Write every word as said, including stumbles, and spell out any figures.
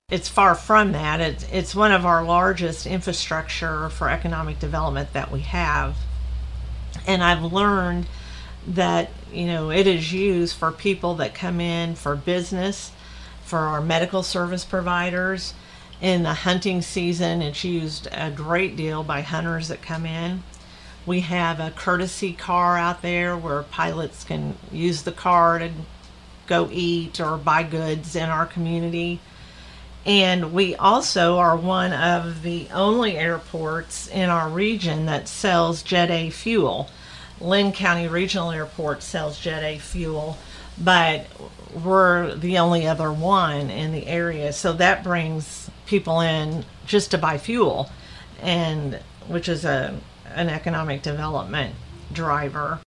It's far from that. It's, it's one of our largest infrastructure for economic development that we have. And I've learned that, you know, it is used for people that come in for business, for our medical service providers. In the hunting season, it's used a great deal by hunters that come in. We have a courtesy car out there where pilots can use the car to go eat or buy goods in our community. And we also are one of the only airports in our region that sells Jet A fuel. Lynn County Regional Airport sells Jet A fuel, but we're the only other one in the area. So that brings people in just to buy fuel, and which is a an economic development driver.